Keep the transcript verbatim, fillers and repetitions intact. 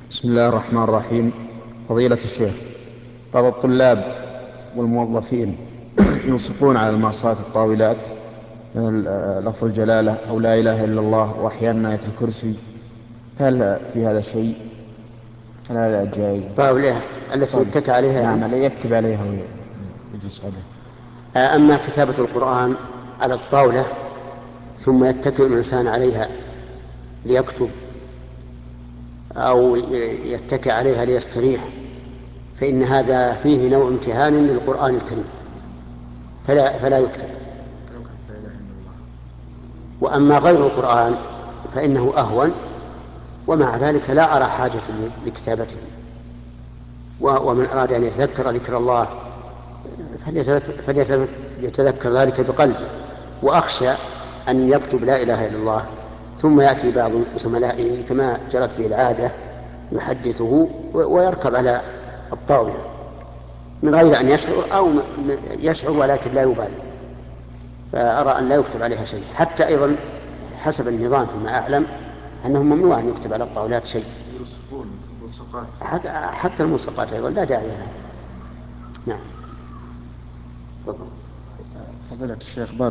بسم الله الرحمن الرحيم. فضيلة الشيخ، بعض الطلاب والموظفين يلصقون على المعصاة الطاولات مثل آه، لفظ الجلالة أو لا إله إلا الله وأحيانا آية الكرسي، هل في هذا شيء؟ هل هذا جائز؟ الطاولة التي طاولة. يتكى عليها نعم، يعني. الذي يكتب عليها ويجلس عليها. آه، أما كتابة القرآن على الطاولة ثم يتكئ الإنسان عليها ليكتب أو يتكئ عليها ليستريح، فإن هذا فيه نوع امتهان للقرآن الكريم، فلا, فلا يكتب. وأما غير القرآن فإنه أهون، ومع ذلك لا أرى حاجة لكتابته. ومن أراد أن يتذكر ذكر الله فليتذكر ذلك بقلبه. وأخشى أن يكتب لا إله إلا الله ثم يأتي بعض زملائه كما جرت به العادة يحدثه ويركب على الطاولة من غير أن يشعر، أو يشعر ولكن لا يبالي. فأرى أن لا يكتب عليها شيء. حتى أيضا حسب النظام فيما أعلم أنه ممنوع أن يكتب على الطاولات شيء، حتى, حتى الملصقات أيضا لا داعي لها. نعم. فضيلة الشيخ.